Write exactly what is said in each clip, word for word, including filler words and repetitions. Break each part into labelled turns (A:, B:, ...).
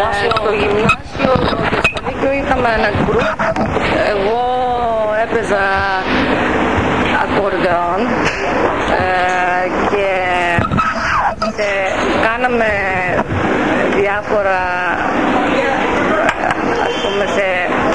A: γυμνάσιο.
B: Στο γυμνάσιο και στο Λύκειο είχαμε ένα γκρουπ. Εγώ έπαιζα ακορντεόν ε, και ε, κάναμε διάφορα, ας πούμε, σε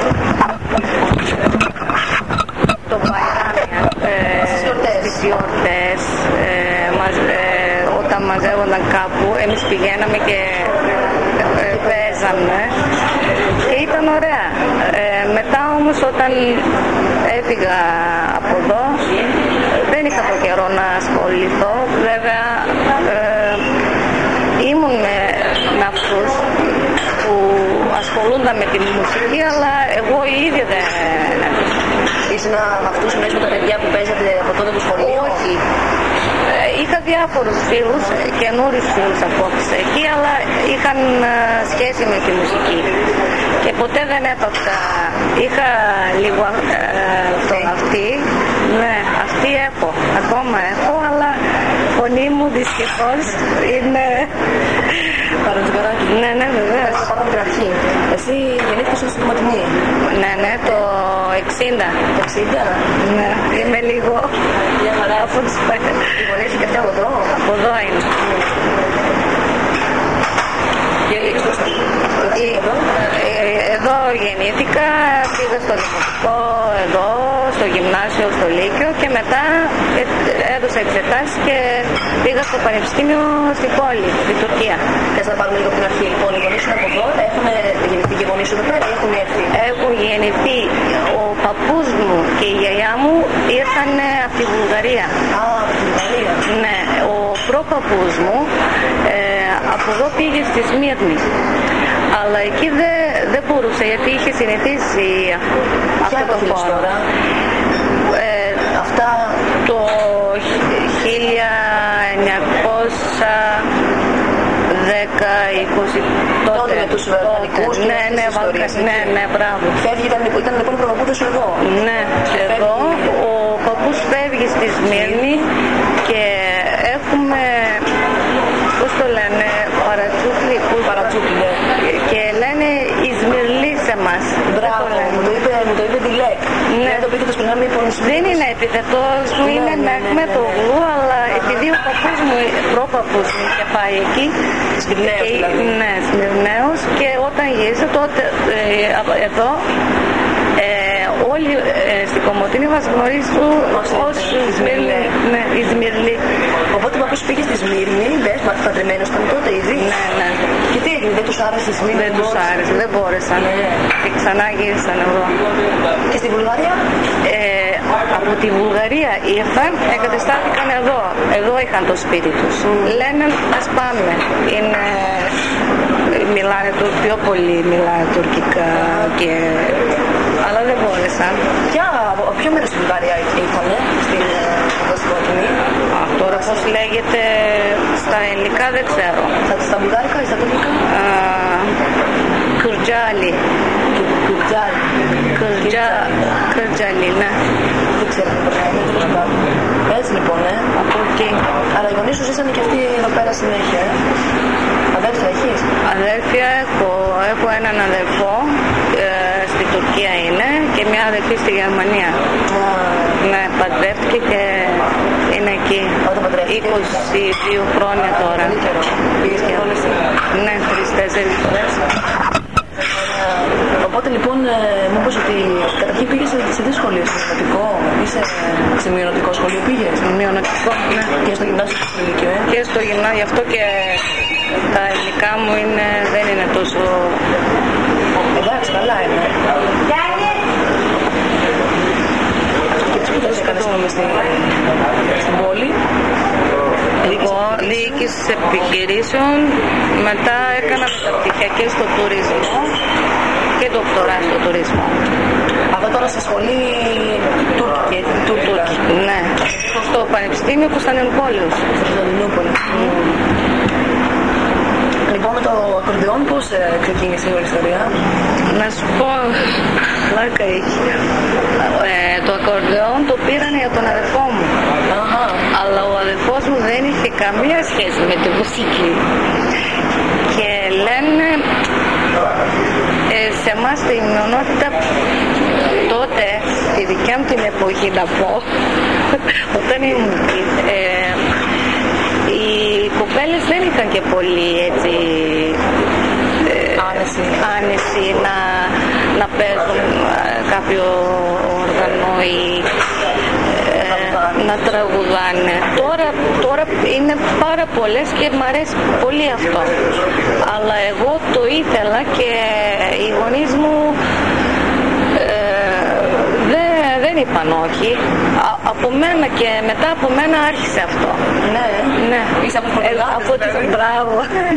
B: το Βαϊράμια, ε, στις γιορτές, ε, μας, ε, όταν μαζεύονταν κάπου, εμείς πηγαίναμε και ε, παίζαμε και ήταν ωραία. Ε, μετά όμως όταν έφυγα από εδώ, δεν είχα το καιρό να ασχοληθώ. Βέβαια, ε, ήμουν με, με αυτούς που ασχολούνταν με τη μουσική, αλλά εγώ η ίδια δεν...
A: Ήσουν με αυτούς μέσα με τα παιδιά που παίζατε από τότε το σχολείο?
B: Όχι. Ε, είχα διάφορους φίλους, καινούριους φίλους απόψε εκεί, αλλά είχαν ε, σχέση με τη μουσική. Και ποτέ δεν έπαθα. Είχα λίγο ε, τον αυτή. Ναι, αυτή έχω. Ακόμα έχω, αλλά η φωνή μου δυστυχώς είναι...
A: Παραδειγματάκι.
B: Ναι, ναι, βεβαίως.
A: Πάμε από την αρχή. Εσύ γεννήθηκες στο Κομματινή?
B: Ναι, ναι, το εξήντα.
A: εξήντα?
B: Ναι, είμαι λίγο...
A: Μια χαρά.
B: Από τους πέντε.
A: Οι γονείς σου και αυτοί από εδώ?
B: Από εδώ είναι.
A: Και στο εδώ?
B: Εδώ γεννήθηκα, πήγα στο δημοτικό εδώ, στο γυμνάσιο, στο Λύκειο και μετά έδωσα εξετάσεις και πήγα στο πανεπιστήμιο στην πόλη, στην Τουρκία.
A: Θες να πάρουμε λίγο από την αρχή? Λοιπόν, οι γονείς σου από εδώ, έχουν γεννηθεί και οι γονείς σου εδώ πέρα ή έχουν έρθει?
B: Έχουν γεννηθεί. Ο παππούς μου και η γιαγιά μου ήρθαν από τη Βουλγαρία.
A: Α, από τη Βουλγαρία.
B: Ναι, ο προπαππούς μου ε, από εδώ πήγε στη Σμύρνη. Αλλά εκεί δεν δε μπορούσε γιατί είχε συνηθίσει αυτό το χώρο. Ε,
A: Αυτά
B: το χίλια εννιακόσια δέκα είκοσι τότε,
A: τότε με τους Βαλκανικούς και
B: ναι, ναι,
A: ιστορίες,
B: ναι, ναι, μπράβο.
A: Φεύγει, ήταν, ήταν λοιπόν οι προπαππούδες σου εδώ?
B: Ναι, εδώ ο παππούς φεύγει στη Σμύρνη και έχουμε, πώς το λένε, παρατσούκλι,
A: παρατσούκλι, ναι.
B: Και λένε Ισμυρλή σε μας.
A: Μπράβο, μου το είπε, μου το είπε Dilek.
B: Ναι.
A: Το πήγε το σπινάμι που
B: δεν είναι επιθετός μου,
A: ναι,
B: είναι
A: ναι,
B: με
A: ναι,
B: το
A: ναι.
B: γλου, αλλά επειδή ο παππούς μου, προπαππούς μου είχε πάει εκεί,
A: Σμυρναίος δηλαδή.
B: Ναι, Σμυρναίος, και όταν γύρισε τότε ε, εδώ, ε, όλοι ε, στην Κομοτίνη μας γνωρίζουν ως Ισμυρλή. Ναι, Ισμυρλή.
A: Οπότε ο παππούς πήγε στη Σμύρνη, λες, μα παντρεμένος ήταν τότε ήδη.
B: Ναι, ναι.
A: Και τι έγινε, δεν τους άρεσε η Σμύρνη?
B: Δεν τους άρεσε, δεν μπόρεσαν.
A: Ναι.
B: Και ξανά γύρισαν εδώ.
A: Και στη Βουλγαρία?
B: Ε, από τη Βουλγαρία ήρθαν, εγκαταστάθηκαν εδώ. Εδώ είχαν το σπίτι τους. Mm. Λένε ας πάμε. Είναι, μιλάνε το πιο πολύ, μιλάνε τουρκικά και... αλλά δεν μπόρεσαν.
A: Ποια, από ποιο μέρος στη Βουλγαρία ήρθανε, στην Κομοτινή?
B: Τώρα πώς λέγεται στα ελληνικά δεν ξέρω.
A: Στα, στα βουλγάρικα ή στα τουρκικά?
B: Κουρτζάλι.
A: Κουρτζάλι.
B: Κουρτζάλι, ναι.
A: Δεν ξέρω τι είναι. Έτσι λοιπόν, ε.
B: Από εκεί.
A: Αλλά οι γονείς σου ζήσανε και αυτοί εδώ πέρα συνέχεια, ε. Αδέρφια έχεις?
B: Αδέρφια έχω. Έχω έναν αδερφό, ε, στη Τουρκία είναι, και μια αδερφή στη Γερμανία.
A: Ah.
B: Ναι, παντρεύτηκε και είναι εκεί.
A: Όταν παντρεύτηκε?
B: είκοσι δύο χρόνια τώρα.
A: Πήγες και όλες?
B: Ναι, τρεις-τέσσερις φορές.
A: Οπότε λοιπόν ε, μου είπες ότι καταρχήν πήγες σε, σε τι σχολείο, στο μειονοτικό ή σε, σε μειονοτικό σχολείο πήγες?
B: Μειονοτικό, ναι.
A: Και στο γυμνάσιο και στο λύκειο, ε.
B: Και στο γυμνάσιο, γι' αυτό και τα ελληνικά μου είναι, δεν είναι τόσο...
A: Εντάξει, καλά είναι. Και τι σπουδές έκανες μες στην, στην πόλη?
B: Λοιπόν, διοίκηση επιχειρήσεων, μετά έκανα μεταπτυχιακές στο τουρισμό και δοκτορά στο τουρισμό.
A: Αυτό τώρα σε σχολή τουρκική, τουρκικά.
B: Ναι, στο Πανεπιστήμιο Κωνσταντινούπολης.
A: Στο Κωνσταντινούπολη. Mm. Λοιπόν, με το ακορντεόν πώς ε, ξεκίνησε η όλη ιστορία?
B: Να σου πω, πλάκα έχει. Ε, το ακορντεόν το πήραν για τον αδερφό μου.
A: Αχα.
B: Αλλά ο αδερφός μου δεν είχε καμία σχέση με τη μουσική. Και λένε, εμάς στην μειονότητα τότε, στη δικιά μου την εποχή να πω, όταν ήμουν ε, οι κοπέλες δεν είχαν και πολύ έτσι ε, άνεση, άνεση να, να παίζουν κάποιο όργανο ή να τραγουδάνε. Τώρα, τώρα είναι πάρα πολλές και μ' αρέσει πολύ αυτό. Αλλά εγώ το ήθελα και οι γονείς μου ε, δεν, δεν είπαν όχι. Α, από μένα και μετά από μένα άρχισε αυτό.
A: Ναι,
B: ναι.
A: Είσαι από
B: ε, από τη μπράβο.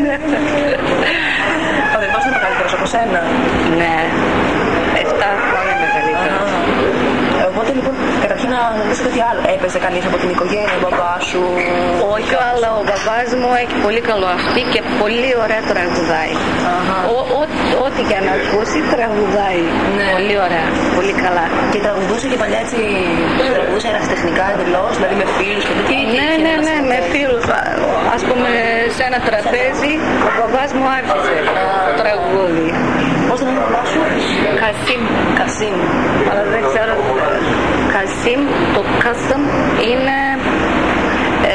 A: Ο αδερφός είναι μεγαλύτερος από σένα?
B: Ναι, εφτά χρόνια μεγαλύτερος.
A: Οπότε λοιπόν, καταρχήν να ρωτήσω κάτι άλλο. Έπαιζε κανείς από την οικογένεια, ο μπαμπάς σου?
B: Όχι, αλλά ο μπαμπάς μου έχει πολύ καλό αυτή και πολύ ωραία τραγουδάει. Ό,τι και να ακούσει τραγουδάει.
A: Ναι.
B: Πολύ ωραία, πολύ καλά.
A: Και τραγουδούσε και παλιά έτσι, τραγουδούσε ερασιτεχνικά εντελώς, δηλαδή με φίλους και τέτοια?
B: Ναι, ναι, ναι, με φίλους. Ας πούμε σε ένα τραπέζι, ο μπαμπάς μου άρχισε το τραγούδι.
A: Πώς θα είναι ο μπαμπάς σου?
B: Κασίμ.
A: Κασίμ.
B: Αλλά δεν ξέρω. Κασίμ, το Κασίμ είναι ε,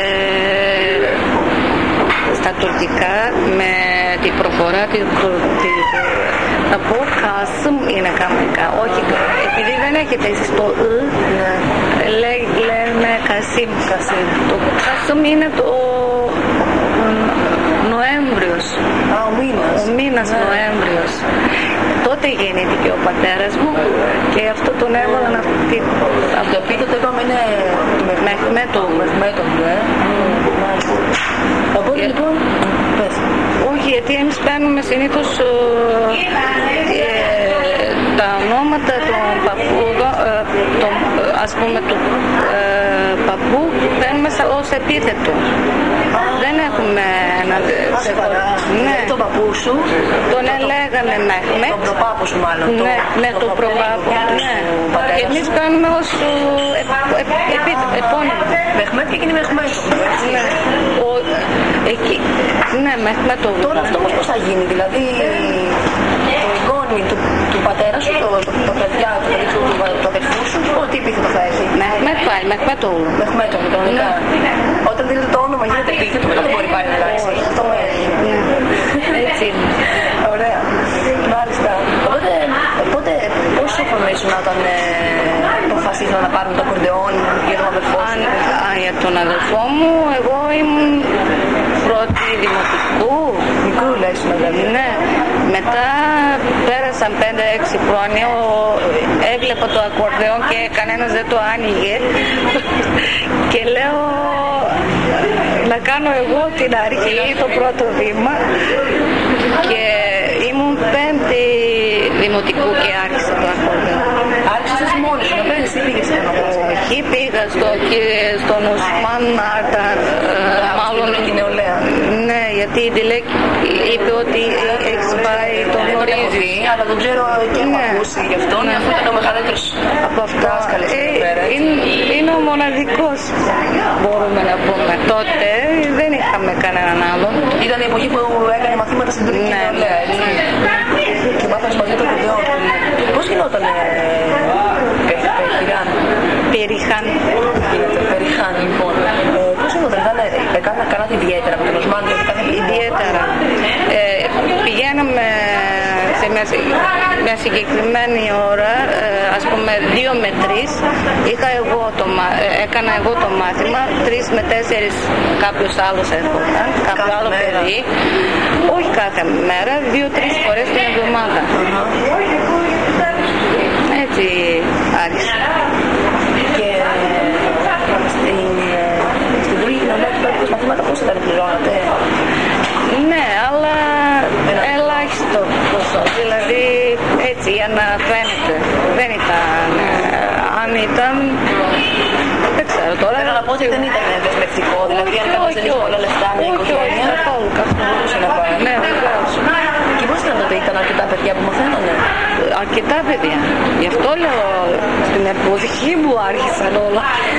B: στα τουρκικά με την προφορά τη, τη, θα πω Κασίμ είναι κανονικά. Όχι, επειδή δεν έχετε εσείς το «ου», λέ, λέμε Κασίμ. Κασίμ. Το Κασίμ είναι το Νοέμβριος.
A: Α, ο μήνας.
B: Ο μήνας ναι. Νοέμβριος. Τότε γεννήθηκε ο πατέρας μου και αυτό τον έβαλαν αυτή.
A: Από το επίθετο είπαμε είναι
B: Μεχμέτογλου.
A: Μεχμέτογλου, ε. Οπότε λοιπόν, πες.
B: Όχι, γιατί εμείς παίρνουμε συνήθως ε, τα ονόματα των παππού, ε, το, ας πούμε του ε, παππού, παίρνουμε ως επίθετο. Δεν έχουμε ένα ξεχωριστό. Ναι.
A: Τον παππού σου
B: τον έλεγανε Μεχμέτ.
A: Τον προπάπου σου μάλλον.
B: Ναι, ναι, τον προπάπου. Ναι. Εμείς κάνουμε ως επώνυμο.
A: Μεχμέτ και εκείνη Μεχμέτογλου.
B: Ναι. Εκεί. Ναι, Μεχμέτογλου.
A: Τώρα αυτό όμως πώς θα γίνει, δηλαδή το εγγόνι του, του πατέρα σου, το, το, το παιδιά του, του, του, του αδερφού σου, τι επίθετο θα έχει?
B: Μεχμέτ πάει, Μεχμέτογλου.
A: Μεχμέτογλου, κανονικά. Όταν δίνετε το όνομα γίνεται επίθετο, μετά δεν μπορεί πάλι να αλλάξει. Αυτό
B: έτσι είναι.
A: Ωραία. Μάλιστα. Οπότε, οπότε πόσο χρόνο ήσουν όταν ε, αποφασίσαν να πάρουν το ακορντεόν για τον αδερφό σου?
B: Α, για τον αδερφό μου, εγώ ήμουν πρώτη δημοτικού.
A: Μικρούλα ήσουν δηλαδή.
B: Ναι. Μετά πέρασαν πέντε έξι χρόνια, έβλεπα το ακορντεόν και κανένας δεν το άνοιγε και λέω να κάνω εγώ την αρχή, το πρώτο βήμα, και ήμουν πέμπτη δημοτικού και άρχισα το ακορντεόν.
A: Άρχισες εσύ μόνη σου να παίζεις ή πήγες σε ένα?
B: Όχι, πήγα στο, στον Οσμάν Άρτα, μάλλον
A: την νεολαία.
B: Ναι, γιατί η Ντιλέκ είπε ότι έχεις πάει, το γνωρίζει.
A: Αλλά δεν ξέρω και έχω ακούσει γι' αυτόν, αφού ήταν ο μεγαλύτερος
B: από αυτά.
A: Ε,
B: είναι, είναι ο μοναδικός, μπορούμε να πούμε. Τότε δεν είχαμε κανέναν άλλον.
A: Ήταν η εποχή που έκανε μαθήματα στην τουρκική νεολαία, έτσι. Και μάθαμε μαζί το ακορντεόν. Πώς γινόταν Περιχάν?
B: Περιχάν.
A: Περιχάν, λοιπόν. Πώς γινόταν, κάνατε ιδιαίτερα με τον Οσμάν?
B: Ιδιαίτερα. Πηγαίναμε σε μια, μια συγκεκριμένη ώρα, ας πούμε δύο με τρεις, είχα εγώ το, έκανα εγώ το μάθημα, τρεις με τέσσερις κάποιος άλλος έρχονταν, κάποιο άλλο μέρα. Παιδί, όχι κάθε μέρα, δύο-τρεις φορές την εβδομάδα. Έτσι άρχισε.
A: Και στην, στην τουρκική κοινωνία του πέτυχες μαθήματα πώς ήταν, πληρώνατε?
B: Ναι, αλλά ελάχιστο ποσό, δηλαδή έτσι για να φαίνεται. Δεν ήταν, αν ήταν, δεν ξέρω τώρα.
A: Θέλω να πω ότι δεν ήταν δεσμευτικό, δηλαδή αν κάποιος δεν είχε πολλά λεφτά μια οικογένεια, μπορούσε να πάει.
B: Ναι, βεβαίως.
A: Και πώς ήταν τότε, ήταν αρκετά παιδιά που μαθαίνανε?
B: Αρκετά παιδιά. Γι' αυτό λέω στην εποχή μου άρχισαν όλα.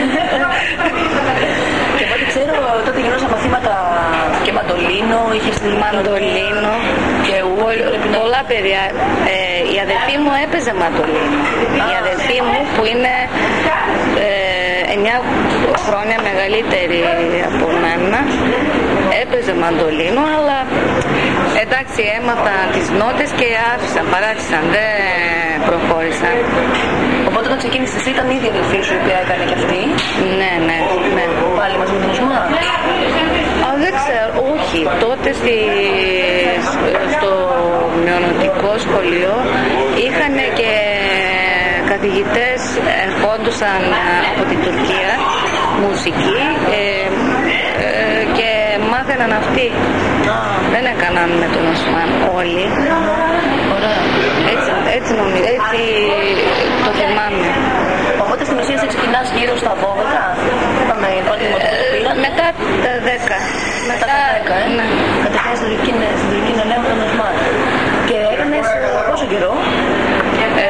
A: Και από ό,τι ξέρω τότε γινόταν μαθήματα και μαντολίνο, είχες τη
B: μαντολίνο
A: και ου,
B: πολλά παιδιά. Ε, η αδερφή μου έπαιζε μαντολίνο. Η αδερφή μου που είναι ε, εννιά χρόνια μεγαλύτερη από μένα έπαιζε μαντολίνο, αλλά εντάξει, έμαθα τις νότες και άφησαν, παράτησαν, δεν προχώρησαν.
A: Οπότε όταν ξεκίνησες εσύ ήταν ήδη η αδελφή σου η οποία έκανε και αυτή?
B: Ναι, ναι, ναι.
A: Πάλι μαζί με τον Οσμά?
B: Α, δεν ξέρω, όχι. Τότε στη, στο μειονοτικό σχολείο είχαν και καθηγητές ερχόντουσαν από την Τουρκία μουσική ε, ε, και μάθαιναν αυτοί. Δεν έκαναν με τον Οσμάν όλοι. Έτσι, έτσι νομίζω, έτσι το θυμάμαι.
A: Οπότε στην ουσία σε ξεκινάς γύρω στα δώδεκα, είπαμε πρώτη δημοτική πήρα.
B: Μετά τα δέκα.
A: Μετά τα δέκα, ε.
B: Ναι.
A: Κατευθείαν στην Τουρκική Νεολαία με τον Οσμάν. Και έκανες πόσο καιρό?
B: Ε,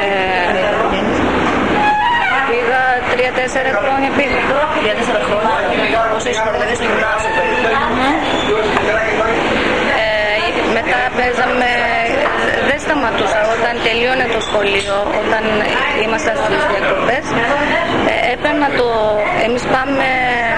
B: πήγα τρία-τέσσερα χρόνια πήγα.
A: Τρία-τέσσερα χρόνια. Όσο ήσουν δηλαδή στο γυμνάσιο περίπου.
B: Μετά παίζαμε, δεν σταματούσα όταν τελείωνε το σχολείο, όταν ήμασταν στις διακοπές, ε, έπαιρνα το, εμείς πάμε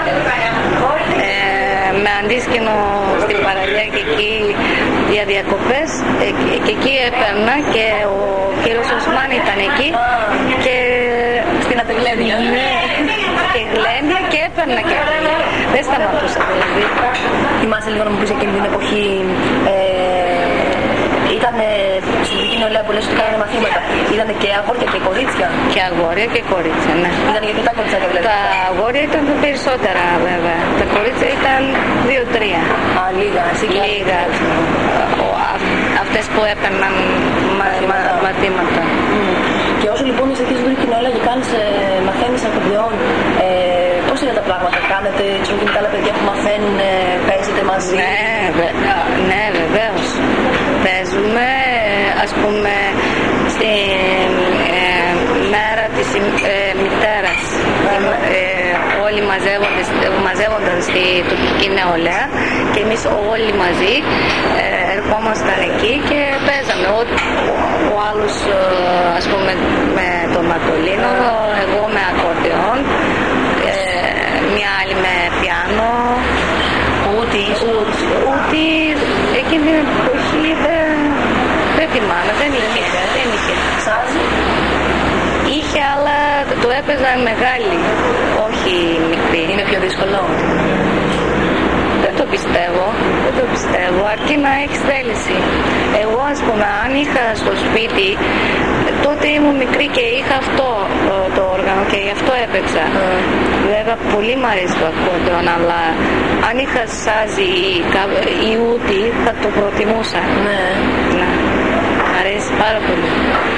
B: ε, με αντίσκηνο στην παραλία και εκεί για διακοπές ε, και, και εκεί έπαιρνα και ο κύριος Οσμάν ήταν εκεί και
A: στην Ατεγλένδια.
B: Ναι, και γλένδια και έπαιρνα και δεν σταματούσα δηλαδή.
A: Θυμάσαι λίγο να μου πεις εκείνη την εποχή, ε, ήταν στην Τουρκική Νεολαία που λες ότι κάνανε μαθήματα, ήταν και αγόρια και κορίτσια?
B: Και αγόρια και κορίτσια, ναι.
A: Ήταν γιατί τα κορίτσια δεν βλέπετε?
B: Τα αγόρια ήταν περισσότερα βέβαια, τα κορίτσια ήταν δύο-τρία.
A: Α, λίγα, εσύ και
B: λίγα. Αυτές που έπαιρναν μα, μα, μαθήματα.
A: Mm. Και όσο λοιπόν είσαι εκεί στην Τουρκική Νεολαία και κάνεις, ε, μαθαίνεις ακορντεόν, ε, πώς είναι τα πράγματα, κάνετε, ξέρω και τα άλλα παιδιά που μαθαίνουν, ε, παίζετε μαζί?
B: Ναι, βε, ναι βεβαίως. Παίζουμε, ας πούμε, στη ε, μέρα της ε, μητέρας. Ε, όλοι μαζεύονται, μαζεύονταν στη Τουρκική Νεολαία και εμείς όλοι μαζί ε, ερχόμασταν εκεί και παίζαμε. Ο, ο άλλος, ας πούμε, με το μαντολίνο, εγώ με ακορντεόν, ε, μια άλλη με πιάνο.
A: Ούτι,
B: ούτι, εκείνη την εποχή δεν, δεν θυμάμαι, δεν είχε, δεν είχε.
A: Σάζι?
B: Είχε, αλλά το έπαιζαν μεγάλοι, όχι μικροί.
A: Είναι πιο δύσκολο?
B: Δεν το πιστεύω, δεν το πιστεύω, αρκεί να έχεις θέληση. Εγώ, ας πούμε, αν είχα στο σπίτι, τότε ήμουν μικρή και είχα αυτό το όργανο και γι' αυτό έπαιξα. Mm. Βέβαια, πολύ μ' αρέσει το ακόρντεον, αλλά αν είχα σάζι ή ούτι, θα το προτιμούσα.
A: Ναι.
B: Ναι. Μ' αρέσει πάρα πολύ.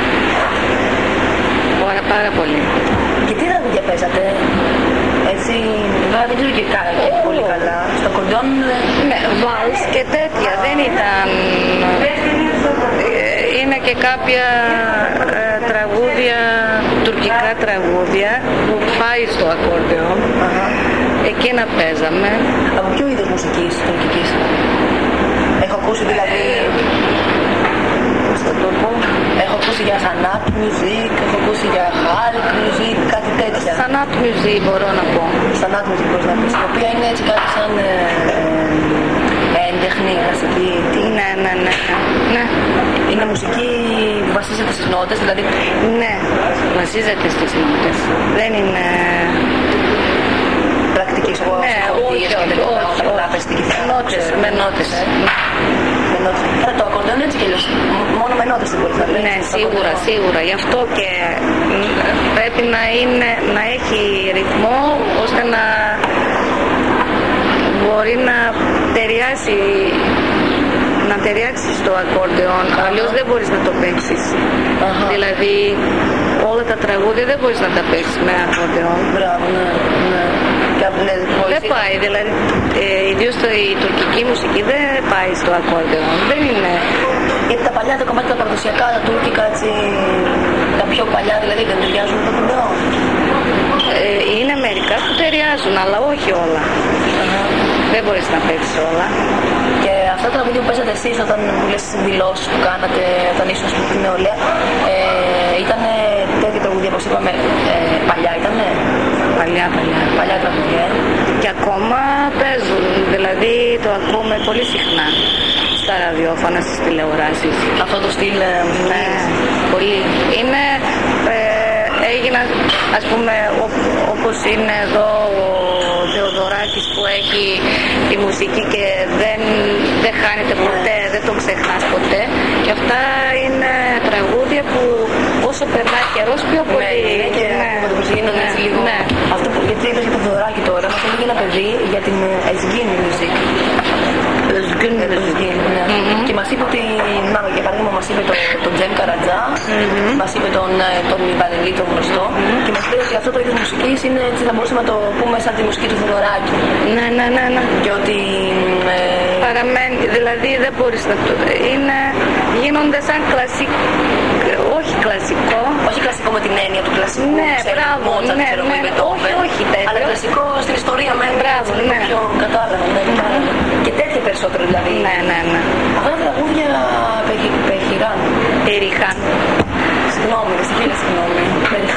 B: Πάρα, πάρα πολύ.
A: Και τι τραγούδια παίζατε? Έτσι, βέβαια δεν ξέρω και καλά, πολύ καλά. Στο ακορντεόν...
B: Ναι, βάλς και τέτοια, δεν ήταν... Είναι και κάποια ε, τραγούδια, τουρκικά τραγούδια που πάει στο ακόρντεον. Uh-huh. Εκείνα παίζαμε.
A: Από ποιο είδος μουσικής τουρκικής? Έχω ακούσει δηλαδή... Στον τόπο. Έχω ακούσει για Sanat Music, έχω ακούσει για Halk Music, κάτι τέτοια.
B: Sanat Music μπορώ να πω.
A: Sanat Music μπορείς να πεις, η οποία είναι έτσι κάτι σαν ε, ε, έντεχνη, να σε πει.
B: Ναι, ναι, ναι, ναι.
A: Είναι μουσική που βασίζεται στις νότες, δηλαδή.
B: Ναι, βασίζεται στις νότες. Δεν είναι...
A: πρακτική εγώ,
B: ναι, όχι, όχι, όχι, νότες, με νότες.
A: Άρα το ακορντεόν έτσι κι αλλιώς, μόνο με νότες δεν μπορείς να παίξεις?
B: Ναι, σίγουρα, σίγουρα. Γι' αυτό και πρέπει να, είναι, να έχει ρυθμό ώστε να μπορεί να ταιριάσει, να ταιριάξει στο ακορντεόν. Αλλιώς δεν μπορείς να το παίξεις. Uh-huh. Δηλαδή όλα τα τραγούδια δεν μπορείς να τα παίξεις με ακορντεόν.
A: Μπράβο, ναι, ναι.
B: Δεν πάει, δηλαδή, ε, ιδίως η τουρκική μουσική δεν πάει στο ακόρντεον, δεν είναι.
A: Γιατί τα παλιά, τα κομμάτια τα παραδοσιακά, τα τουρκικά, έτσι, τα πιο παλιά δηλαδή δεν ταιριάζουν με το ακορντεόν?
B: Ε, είναι μερικά που ταιριάζουν, αλλά όχι όλα. Uh-huh. Δεν μπορείς να παίξεις όλα.
A: Και αυτά τα τραγούδια που παίζατε εσείς όταν μου λες τις δηλώσεις που κάνατε όταν ήσουν στην νεολαία, ε, ήταν τέτοια τραγούδια όπως είπαμε, ε, παλιά ήτανε?
B: Παλιά, παλιά.
A: Παλιά τραγούδια, ε.
B: Και ακόμα παίζουν, δηλαδή το ακούμε πολύ συχνά στα ραδιόφωνα, στις τηλεοράσεις.
A: Αυτό το στυλ ε,
B: ναι, πολύ. Είναι, ε, έγιναν, ας πούμε, ό, όπως είναι εδώ ο Θεοδωράκης που έχει τη μουσική και δεν, δεν χάνεται ποτέ, δεν τον ξεχνάς ποτέ. Και αυτά είναι τραγούδια που όσο περνάει καιρός πιο πολύ.
A: Ναι, και γίνονται έτσι λίγο.
B: Ναι.
A: Αυτό που γιατί είπες για το Θεοδωράκη τώρα, μας έλεγε ένα παιδί για την Ezgin Music.
B: Ezgin Music.
A: Ναι. Mm-hmm. Και μας είπε ότι, να, για παράδειγμα μας είπε τον το Τζέμ Καρατζά, mm-hmm. μας είπε τον, τον Ιβανελή, τον γνωστό, mm-hmm. και μας λέει ότι αυτό το είδος μουσικής είναι, έτσι θα μπορούσαμε να το πούμε σαν τη μουσική του Θεοδωράκη.
B: Ναι, ναι, ναι, ναι.
A: Και ότι... Ε...
B: παραμένει, δηλαδή δεν μπορείς να το... είναι, γίνονται σαν κλασικό, όχι κλασικό.
A: Όχι κλασικό με την έννοια του κλασικού,
B: ναι,
A: ξέρετε,
B: μπράβο,
A: Μότσαρτ,
B: ναι,
A: ξέρω,
B: ναι, ναι, όχι, όχι τέτοιο.
A: Αλλά κλασικό στην ιστορία με
B: μπράβο, ναι.
A: πιο κατάλαβα, ναι, mm-hmm. Και τέτοια περισσότερο δηλαδή.
B: Ναι, ναι, ναι.
A: Αυτά τα τραγούδια πεχειράν.
B: Περιχάν.
A: Συγγνώμη, εσύ φίλε, συγγνώμη.